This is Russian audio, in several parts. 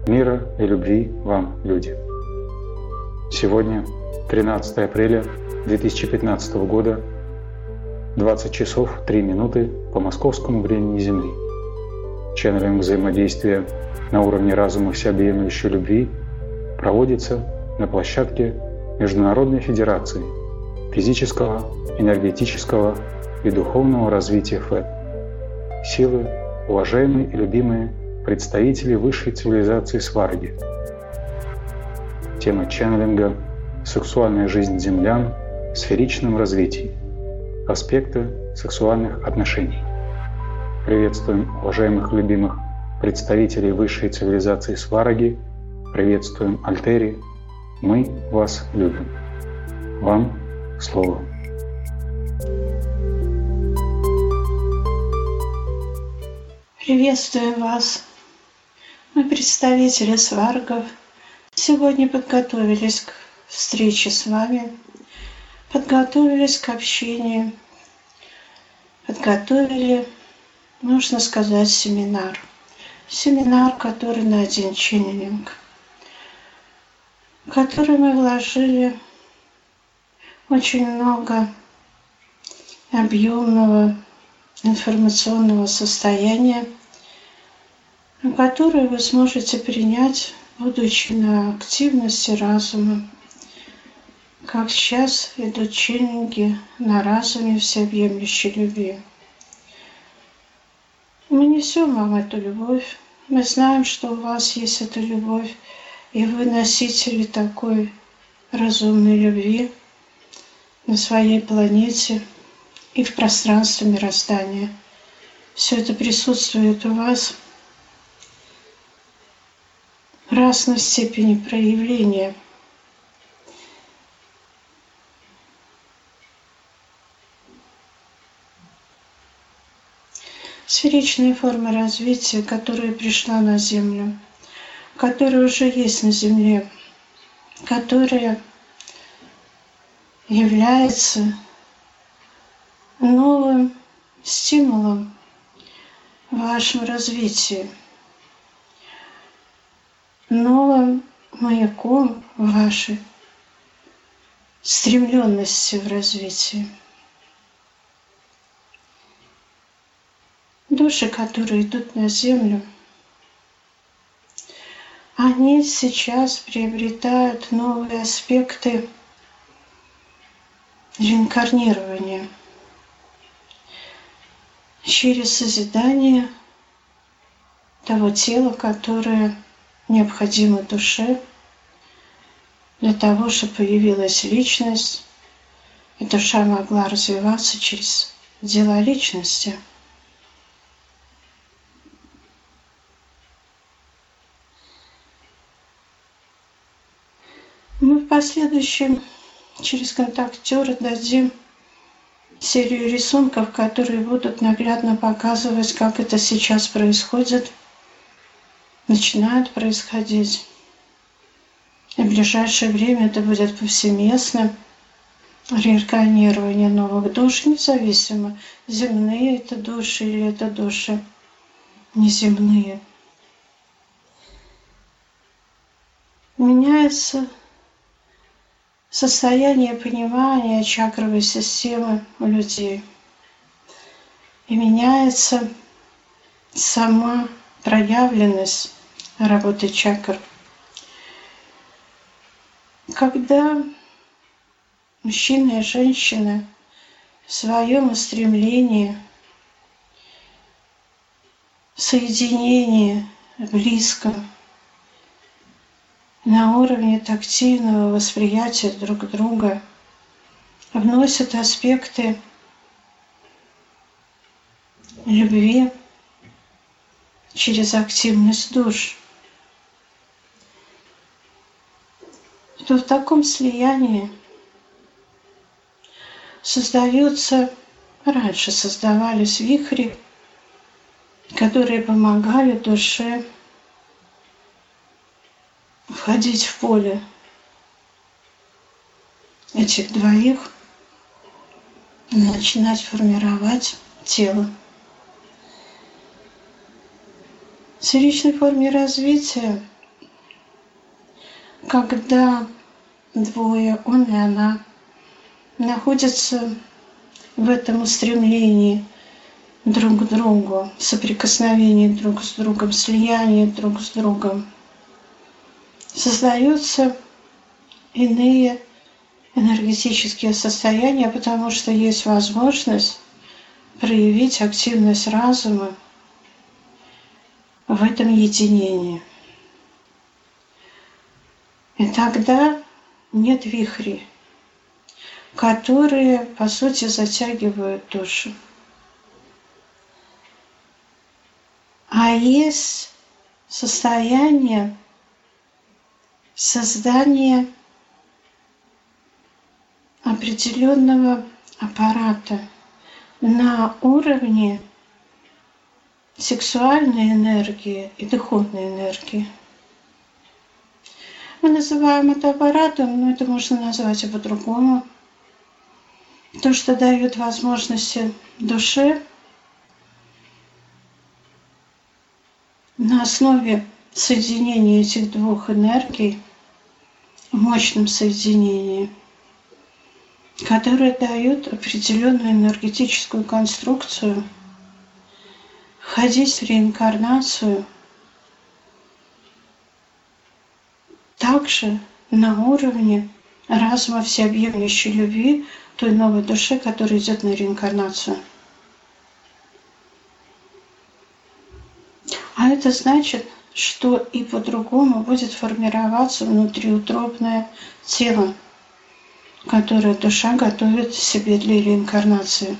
Мира и любви вам, люди! Сегодня, 13 апреля 2015 года, 20 часов 3 минуты по московскому времени Земли. Ченнелинг взаимодействия на уровне разума всеобъемлющей любви проводится на площадке Международной Федерации физического, энергетического и духовного развития ФЭД. Силы, уважаемые и любимые представители высшей цивилизации Сварги. Тема ченнелинга – сексуальная жизнь землян в сферичном развитии. Аспекты сексуальных отношений. Приветствуем уважаемых и любимых представителей высшей цивилизации Свараги. Приветствуем Альтери. Мы вас любим. Вам слово. Приветствуем вас. Мы, представители сваргов, сегодня подготовились к встрече с вами, подготовились к общению, подготовили, можно сказать, семинар. Семинар, который на один ченнелинг, в который мы вложили очень много объемного информационного состояния, которое вы сможете принять, будучи на активности разума, как сейчас идут ченнелинги на разуме всеобъемлющей любви. Мы несем вам эту любовь, мы знаем, что у вас есть эта любовь, и вы носители такой разумной любви на своей планете и в пространстве мироздания. Все это присутствует у вас в разной степени проявления. Сферичная форма развития, которая пришла на Землю, которая уже есть на Земле, которая является новым стимулом в вашем развитии, новым маяком в вашей стремленности в развитии. Души, которые идут на Землю, они сейчас приобретают новые аспекты реинкарнирования через созидание того тела, которое необходимо душе для того, чтобы появилась личность, и душа могла развиваться через дела личности. Мы в последующем через контактера дадим серию рисунков, которые будут наглядно показывать, как это сейчас происходит, начинает происходить. И в ближайшее время это будет повсеместно реинкарнирование новых душ, независимо, земные это души или это души неземные. Меняется состояние понимания чакровой системы у людей. И меняется сама проявленность работы чакр. Когда мужчина и женщина в своем устремлении, соединении близком, на уровне тактильного восприятия друг друга вносят аспекты любви через активность душ, то в таком слиянии раньше создавались вихри, которые помогали душе входить в поле этих двоих и начинать формировать тело. В сферичной форме развития когда двое, он и она, находятся в этом устремлении друг к другу, соприкосновении друг с другом, слиянии друг с другом, создаются иные энергетические состояния, потому что есть возможность проявить активность разума в этом единении. И тогда нет вихрей, которые, по сути, затягивают душу. А есть состояние создания определенного аппарата на уровне сексуальной энергии и духовной энергии. Мы называем это аппаратом, но это можно назвать и по-другому. То, что дает возможности душе на основе соединения этих двух энергий, в мощном соединении, которое дает определенную энергетическую конструкцию, входить в реинкарнацию также на уровне разума всеобъемлющей любви той новой души, которая идет на реинкарнацию. А это значит, что и по-другому будет формироваться внутриутробное тело, которое душа готовит себе для реинкарнации.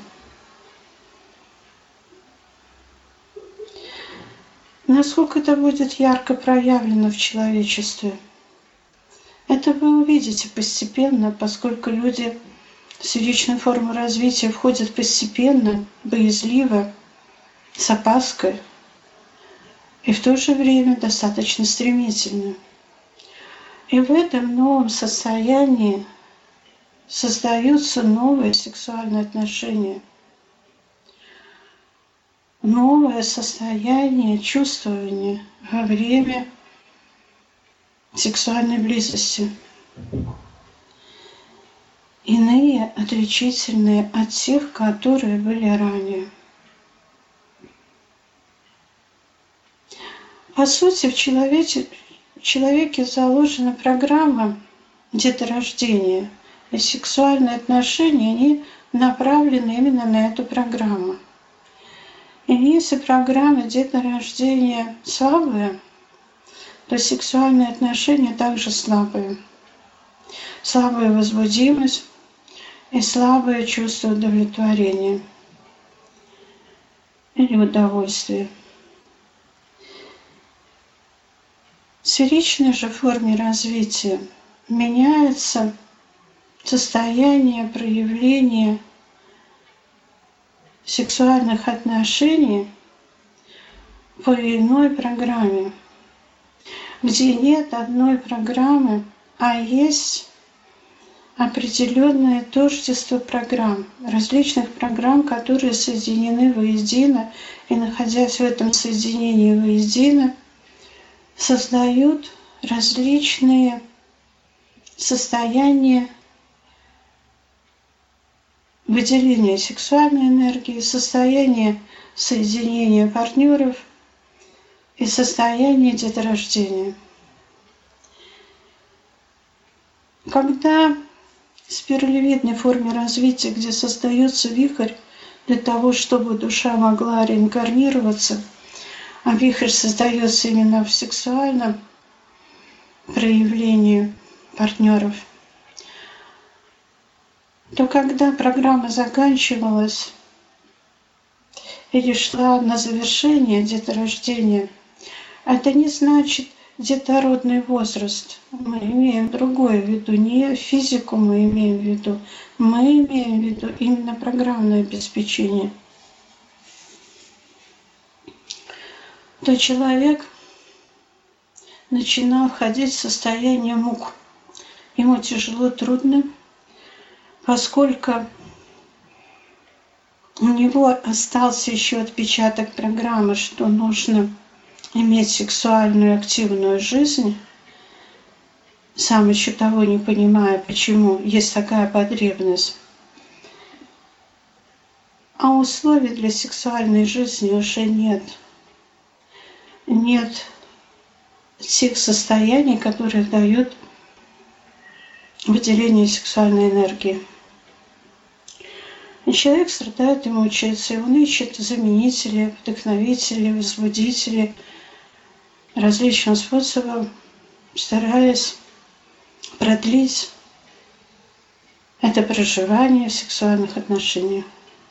Насколько это будет ярко проявлено в человечестве, это вы увидите постепенно, поскольку люди в сферичную форму развития входят постепенно, боязливо, с опаской, и в то же время достаточно стремительно. И в этом новом состоянии создаются новые сексуальные отношения, новое состояние чувствования во время сексуальной близости. Иные, отличительные от тех, которые были ранее. По сути, в человеке заложена программа деторождения, и сексуальные отношения, они направлены именно на эту программу. И если программа деторождения слабая, то сексуальные отношения также слабые. Слабая возбудимость и слабое чувство удовлетворения или удовольствия. В сферичной же форме развития меняется состояние проявления сексуальных отношений по иной программе, где нет одной программы, а есть определенное тождество программ, различных программ, которые соединены воедино, и, находясь в этом соединении воедино, создают различные состояния выделения сексуальной энергии, состояние соединения партнеров и состояние деторождения. Когда в спиралевидной форме развития, где создается вихрь для того, чтобы душа могла реинкарнироваться, а вихрь создается именно в сексуальном проявлении партнеров, то когда программа заканчивалась или шла на завершение деторождения, это не значит детородный возраст. Мы имеем другое в виду, не физику мы имеем в виду, мы имеем в виду именно программное обеспечение. То человек начинал входить в состояние мук. Ему тяжело, трудно, поскольку у него остался еще отпечаток программы, что нужно иметь сексуальную активную жизнь, сам еще того не понимая, почему есть такая потребность. А условий для сексуальной жизни уже нет. Нет тех состояний, которые дают выделение сексуальной энергии. И человек страдает и мучается, и он ищет заменители, вдохновители, возбудители различным способом, стараясь продлить это проживание в сексуальных отношениях.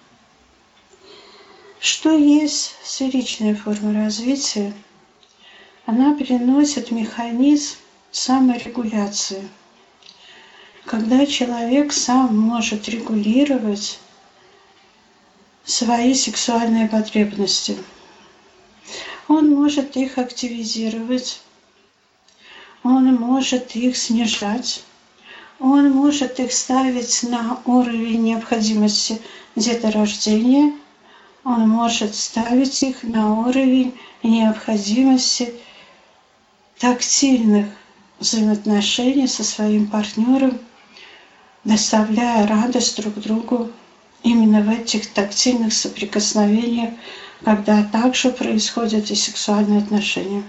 Что есть сферичная форма развития? Она приносит механизм саморегуляции, когда человек сам может регулировать свои сексуальные потребности. Он может их активизировать, он может их снижать, он может их ставить на уровень необходимости деторождения, он может ставить их на уровень необходимости тактильных взаимоотношений со своим партнером, доставляя радость друг другу именно в этих тактильных соприкосновениях, когда также происходят и сексуальные отношения.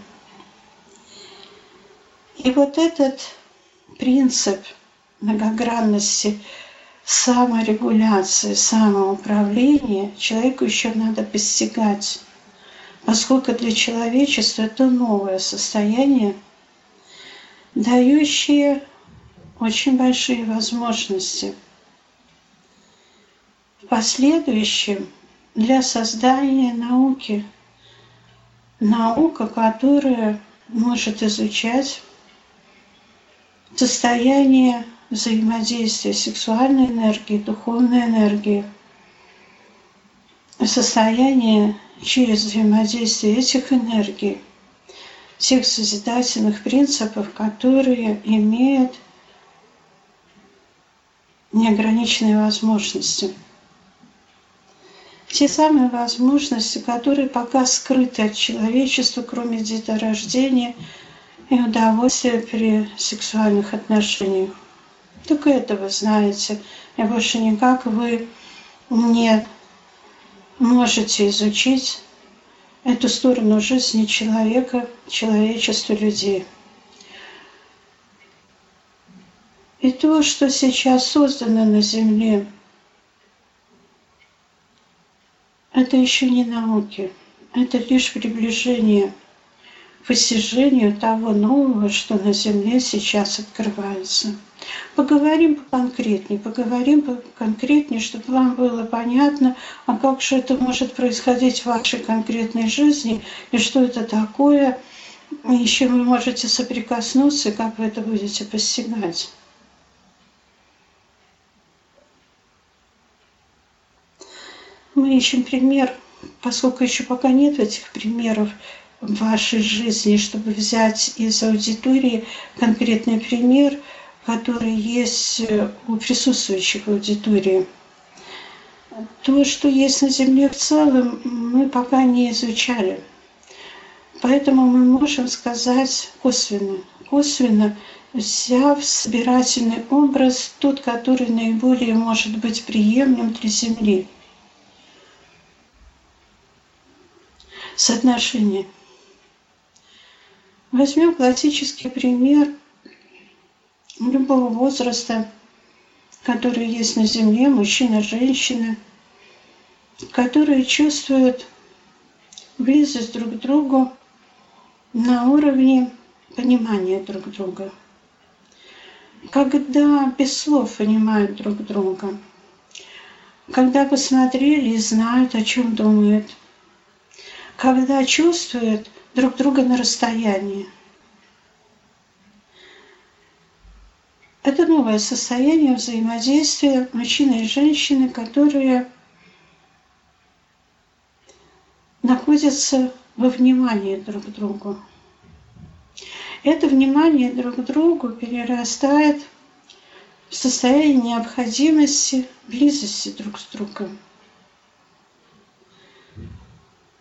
И вот этот принцип многогранности, саморегуляции, самоуправления человеку еще надо постигать, поскольку для человечества это новое состояние, дающее очень большие возможности в последующем для создания науки. Наука, которая может изучать состояние взаимодействия сексуальной энергии, духовной энергии, состояние через взаимодействие этих энергий, тех созидательных принципов, которые имеют неограниченные возможности. Те самые возможности, которые пока скрыты от человечества, кроме деторождения и удовольствия при сексуальных отношениях. Только это вы знаете, и больше никак вы не можете изучить эту сторону жизни человека, человечества, людей. И то, что сейчас создано на Земле, это еще не науки, это лишь приближение к постижению того нового, что на Земле сейчас открывается. Поговорим поконкретнее, чтобы вам было понятно, а как же это может происходить в вашей конкретной жизни, и что это такое, и с чем вы можете соприкоснуться, и как вы это будете постигать. Мы ищем пример, поскольку еще пока нет этих примеров в вашей жизни, чтобы взять из аудитории конкретный пример, который есть у присутствующих в аудитории. То, что есть на Земле в целом, мы пока не изучали. Поэтому мы можем сказать косвенно, взяв собирательный образ, тот, который наиболее может быть приемлем для Земли. Соотношение. Возьмем классический пример любого возраста, который есть на Земле, мужчина, женщина, которые чувствуют близость друг к другу на уровне понимания друг друга. Когда без слов понимают друг друга, когда посмотрели и знают, о чем думают, когда чувствуют друг друга на расстоянии. Это новое состояние взаимодействия мужчины и женщины, которые находятся во внимании друг к другу. Это внимание друг к другу перерастает в состояние необходимости близости друг с другом.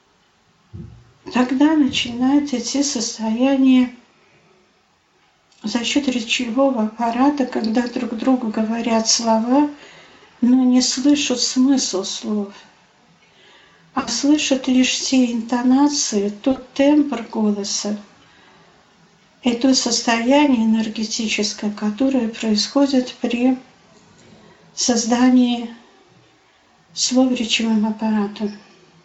Тогда начинает идти состояние за счет речевого аппарата, когда друг другу говорят слова, но не слышат смысл слов, а слышат лишь те интонации, тот тембр голоса и то состояние энергетическое, которое происходит при создании слов речевым аппаратом.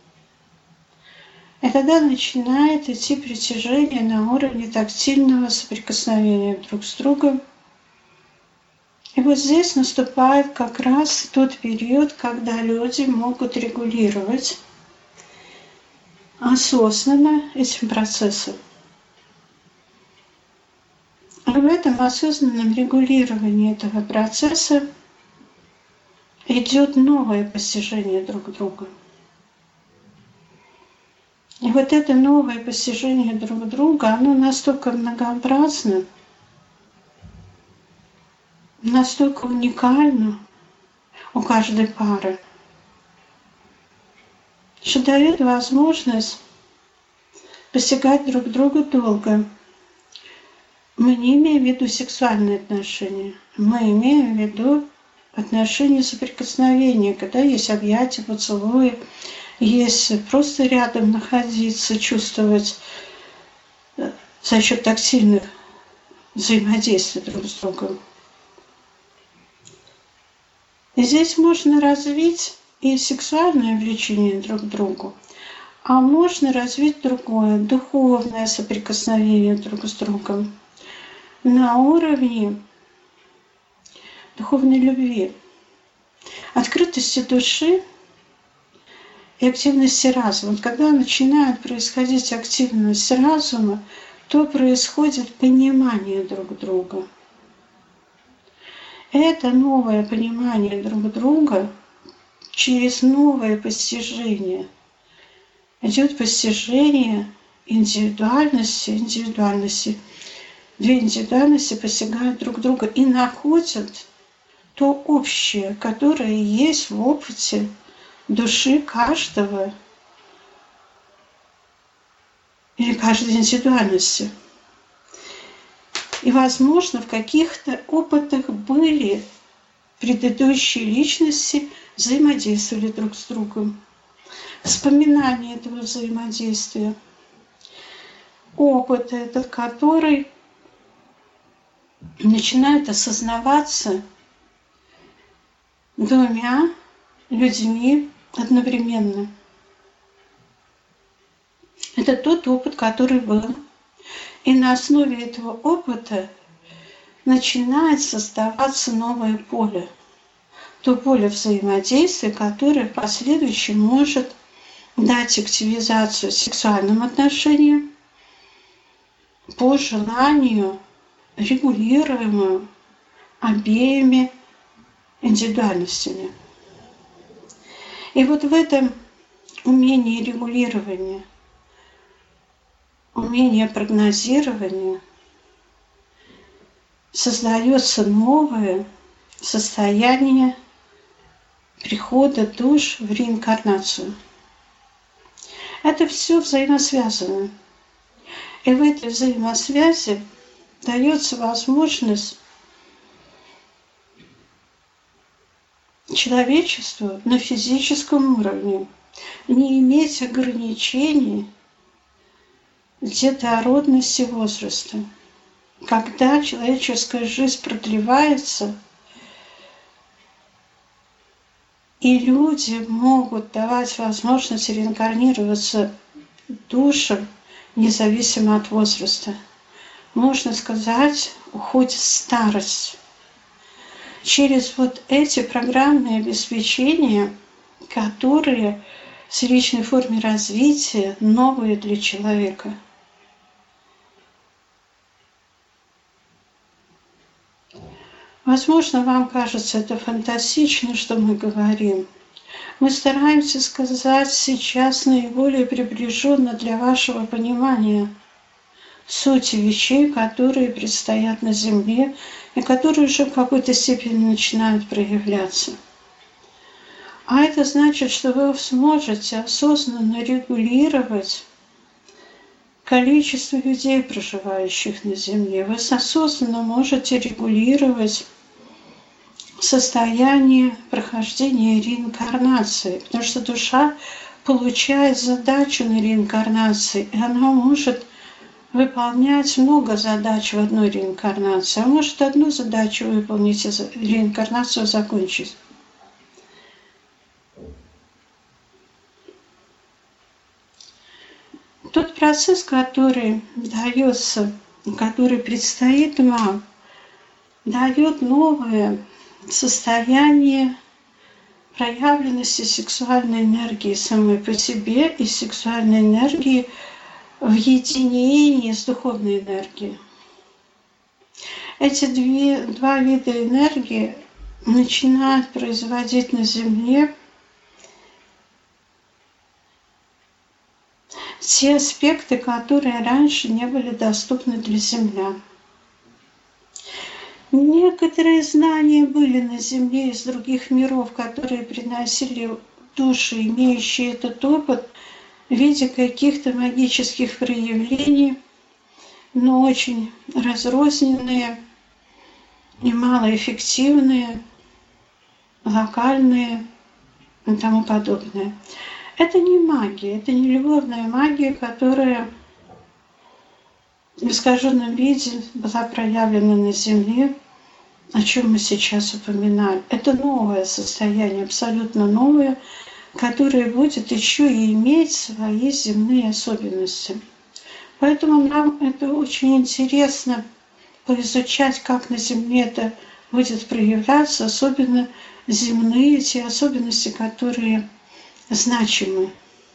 И тогда начинает идти притяжение на уровне тактильного соприкосновения друг с другом. И вот здесь наступает как раз тот период, когда люди могут регулировать осознанно этим процессом. И в этом осознанном регулировании этого процесса идет новое постижение друг друга. И вот это новое постижение друг друга, оно настолько многообразно, настолько уникально у каждой пары, что дает возможность постигать друг друга долго. Мы не имеем в виду сексуальные отношения, мы имеем в виду отношения соприкосновения, когда есть объятия, поцелуи, есть просто рядом находиться, чувствовать за счет тактильных взаимодействий друг с другом. И здесь можно развить и сексуальное влечение друг к другу, а можно развить другое, духовное соприкосновение друг с другом на уровне духовной любви, открытости души и активности разума. Вот когда начинает происходить активность разума, то происходит понимание друг друга. Это новое понимание друг друга через новое постижение. Идет постижение индивидуальности. Две индивидуальности постигают друг друга и находят то общее, которое есть в опыте души каждого или каждой индивидуальности. И, возможно, в каких-то опытах были предыдущие личности, взаимодействовали друг с другом. Вспоминание этого взаимодействия. Опыт этот, который начинает осознаваться двумя людьми одновременно. Это тот опыт, который был. И на основе этого опыта начинает создаваться новое поле. То поле взаимодействия, которое в последующем может дать активизацию сексуальным отношениям по желанию, регулируемую обеими индивидуальностями. И вот в этом умении регулирования, умении прогнозирования создается новое состояние прихода душ в реинкарнацию. Это все взаимосвязано. И в этой взаимосвязи дается возможность человечеству на физическом уровне не иметь ограничений детородности возраста. Когда человеческая жизнь продлевается, и люди могут давать возможность реинкарнироваться душам независимо от возраста. Можно сказать, уходит старость. Через вот эти программные обеспечения, которые в вторичной форме развития новые для человека. Возможно, вам кажется это фантастично, что мы говорим. Мы стараемся сказать сейчас наиболее приближенно для вашего понимания сути вещей, которые предстоят на Земле и которые уже в какой-то степени начинают проявляться. А это значит, что вы сможете осознанно регулировать количество людей, проживающих на Земле. Вы осознанно можете регулировать состояние прохождения реинкарнации, потому что душа получает задачу на реинкарнации, и она может выполнять много задач в одной реинкарнации, а может одну задачу выполнить и реинкарнацию закончить. Тот процесс, который дается, который предстоит вам, дает новое состояние проявленности сексуальной энергии самой по себе и сексуальной энергии в единении с духовной энергией. Эти два вида энергии начинают производить на Земле те аспекты, которые раньше не были доступны для землян. Некоторые знания были на Земле из других миров, которые приносили души, имеющие этот опыт, в виде каких-то магических проявлений, но очень разрозненные и малоэффективные, локальные и тому подобное. Это не магия, это не любовная магия, которая в искаженном виде была проявлена на Земле, о чем мы сейчас упоминали. Это новое состояние, абсолютно новое, которое будет еще и иметь свои земные особенности. Поэтому нам это очень интересно поизучать, как на Земле это будет проявляться, особенно земные, те особенности, которые значимы.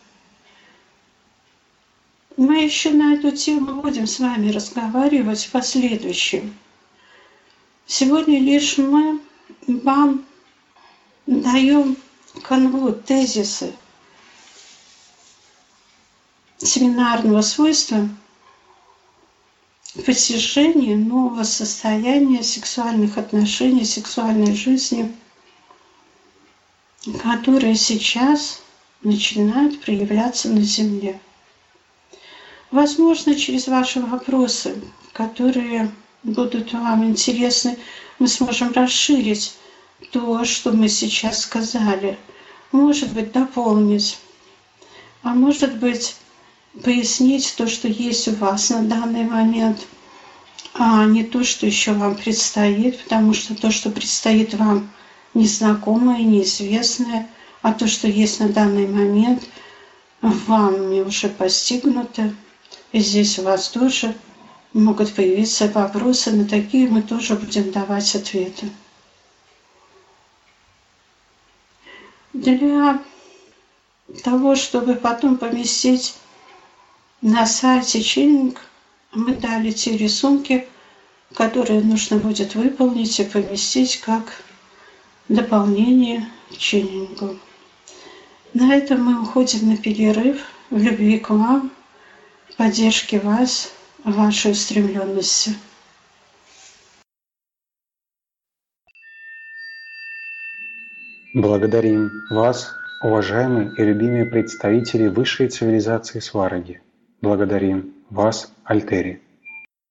Мы еще на эту тему будем с вами разговаривать в последующем. Сегодня лишь мы вам даем канву, тезисы семинарного свойства постижения нового состояния сексуальных отношений, сексуальной жизни, которое сейчас начинает проявляться на Земле. Возможно, через ваши вопросы, которые будут вам интересны, мы сможем расширить то, что мы сейчас сказали. Может быть, дополнить, а может быть, пояснить то, что есть у вас на данный момент, а не то, что еще вам предстоит, потому что то, что предстоит вам, незнакомое, неизвестное, а то, что есть на данный момент, вами уже постигнуто. И здесь у вас тоже могут появиться вопросы, на такие мы тоже будем давать ответы. Для того, чтобы потом поместить на сайте Ченнинг, мы дали те рисунки, которые нужно будет выполнить и поместить как дополнение к Ченнингу. На этом мы уходим на перерыв в любви к вам, в поддержке вас, в вашей устремленности. Благодарим вас, уважаемые и любимые представители высшей цивилизации Свараги. Благодарим вас, Альтери.